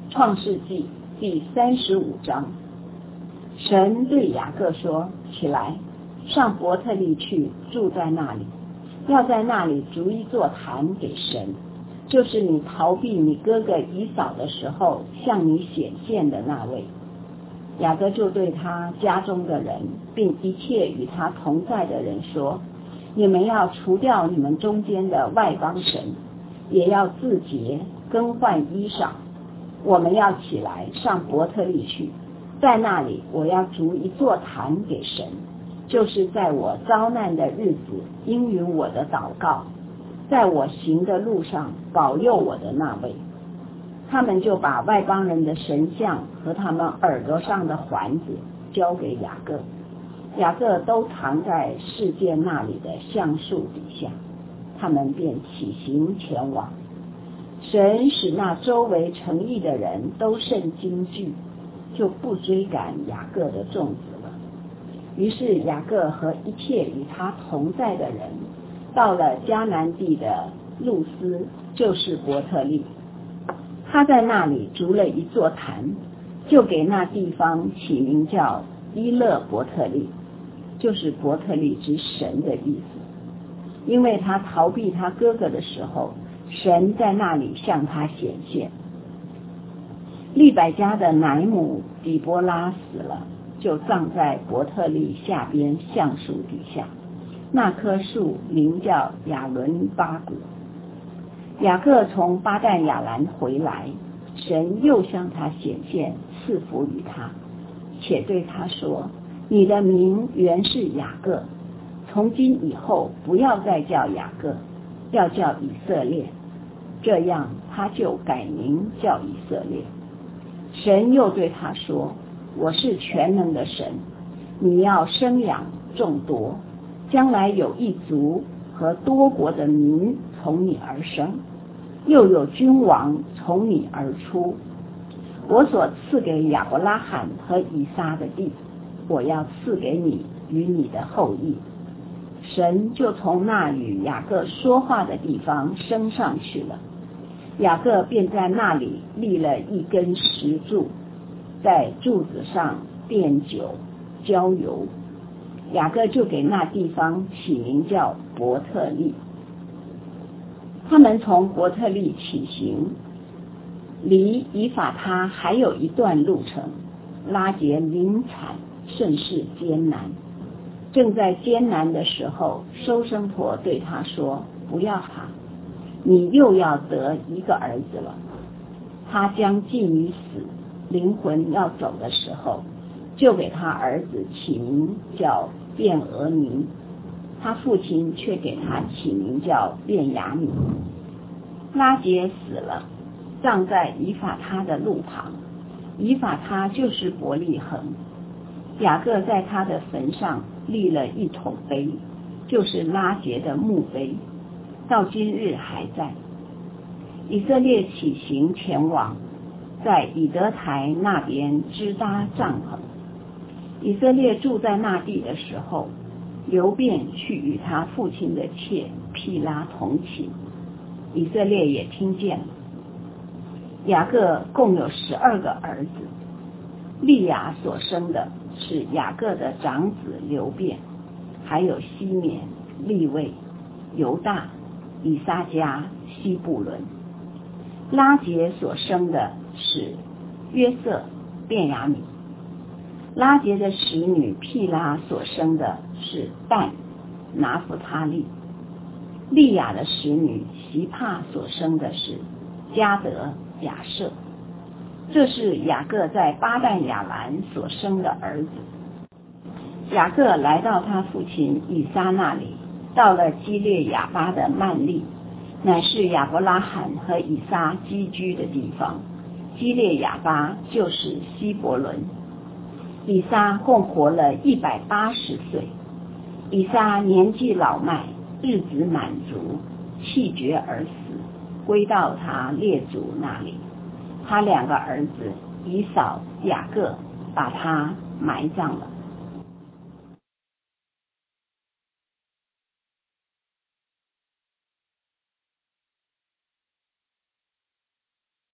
创世纪第35章，神对雅各说：起来，上伯特利去，住在那里，要在那里筑一座坛给神，就是你逃避你哥哥以扫的时候向你显现的那位。雅各就对他家中的人并一切与他同在的人说：你们要除掉你们中间的外邦神，也要自洁，更换衣裳。我们要起来上伯特利去，在那里我要筑一座坛给神，就是在我遭难的日子应允我的祷告，在我行的路上保佑我的那位。他们就把外邦人的神像和他们耳朵上的环子交给雅各，雅各都藏在世界那里的橡树底下，他们便起行前往。神使那周围城邑的人都甚惊惧，就不追赶雅各的众子了。于是雅各和一切与他同在的人到了迦南地的路斯，就是伯特利。他在那里筑了一座坛，就给那地方起名叫伊勒伯特利，就是伯特利之神的意思。因为他逃避他哥哥的时候，神在那里向他显现。利百加的奶母底波拉死了，就葬在伯特利下边橡树底下，那棵树名叫亚伦巴谷。雅各从巴旦亚兰回来，神又向他显现，赐福于他，且对他说：你的名原是雅各，从今以后不要再叫雅各，要叫以色列。这样他就改名叫以色列。神又对他说：我是全能的神，你要生养众多，将来有一族和多国的民从你而生，又有君王从你而出。我所赐给亚伯拉罕和以撒的地，我要赐给你与你的后裔。神就从那与雅各说话的地方升上去了，雅各便在那里立了一根石柱，在柱子上奠酒浇油。雅各就给那地方起名叫伯特利。他们从伯特利起行，离以法他还有一段路程，拉结临产，甚是艰难。正在艰难的时候，收生婆对他说：不要怕，你又要得一个儿子了。他将近于死，灵魂要走的时候，就给他儿子起名叫便俄尼，他父亲却给他起名叫便雅悯。拉结死了，葬在以法他的路旁，以法他就是伯利恒。雅各在他的坟上立了一桶碑，就是拉结的墓碑，到今日还在。以色列起行前往，在以德台那边支搭帐篷。以色列住在那地的时候，流便去与他父亲的妾毗拉同寝，以色列也听见了。雅各共有12个儿子，利亚所生的是雅各的长子流便，还有西缅、利未、犹大、以撒迦、西布伦。拉结所生的是约瑟、便雅悯。拉结的使女毗拉所生的是但、拿弗他利。利亚的使女席帕所生的是迦得、亚舍。这是雅各在巴旦亚兰所生的儿子。雅各来到他父亲以撒那里，到了基列雅巴的曼利，乃是亚伯拉罕和以撒寄居的地方。基列雅巴就是希伯伦。以撒共活了180岁。以撒年纪老迈，日子满足，气绝而死，归到他列祖那里。他2个儿子以扫、雅各把他埋葬了。